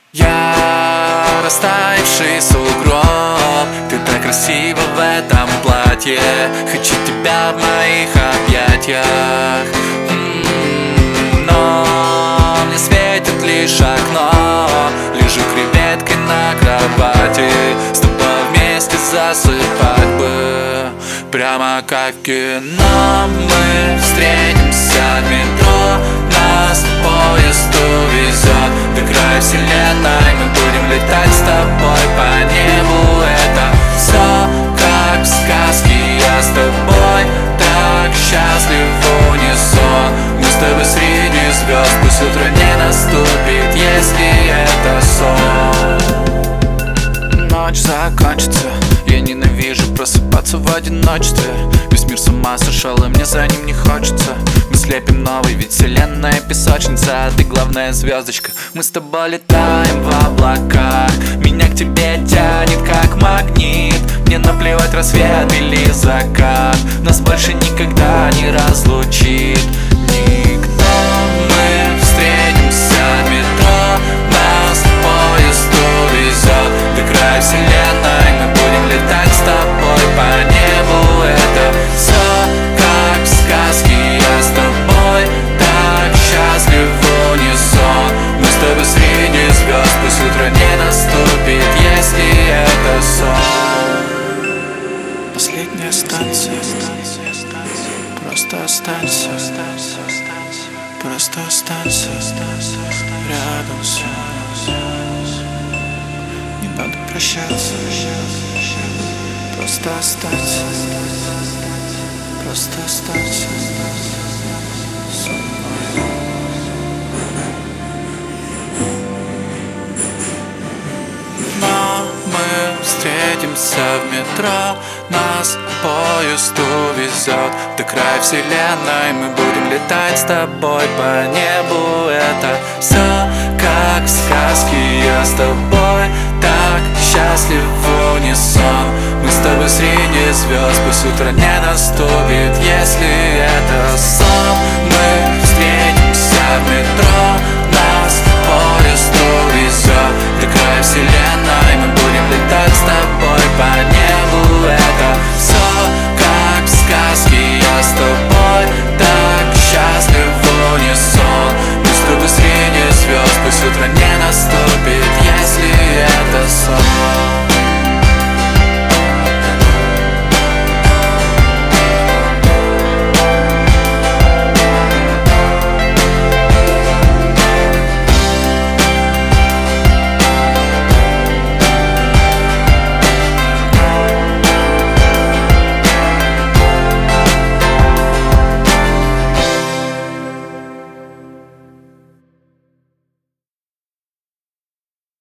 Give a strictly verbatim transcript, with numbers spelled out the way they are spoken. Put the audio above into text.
Я растаявший сугроб, ты так красива в этом платье. Хочу тебя в моих объятиях. М-м-м, но мне светит лишь окно. Лежу креветкой на кровати, с тобой вместе засыпать бы, прямо как в кино. Мы встретимся в метро, нас поезд увезет до края вселенной. Мы будем летать с тобой по небу. Это все как в сказке. Я с тобой так счастлив в унисон. Мы с тобой среди звезд. Пусть утро не наступит, если это сон. Ночь закончится. Я ненавижу просыпаться в одиночестве. Весь мир с ума сошел, и мне за ним не хочется. Мы слепим новый, ведь вселенная песочница, а ты главная звездочка. Мы с тобой летаем в облаках. Меня к тебе тянет как магнит. Мне наплевать, рассвет или закат, нас больше никогда не разлучит никто. Мы встретимся в метро, нас поезд увезет до края вселенной. Мы будем летать с тобой по небу. Это все как в сказке. Я с тобой так счастлив в унисон. Мы с тобой среди звезд. Пусть утро не наступит, если это сон. Последняя станция. Просто останься. Просто останься рядом со мной. Не надо прощаться. Просто останься. Просто останься со мной. Но мы встретимся в метро, нас поезд увезет до края вселенной. Мы будем летать с тобой по небу. Это все как в сказке. Я с тобой так счастлив в унисон. Мы с тобой среди звезд. Пусть утро не наступит, если это сон. Мы встретимся в метро,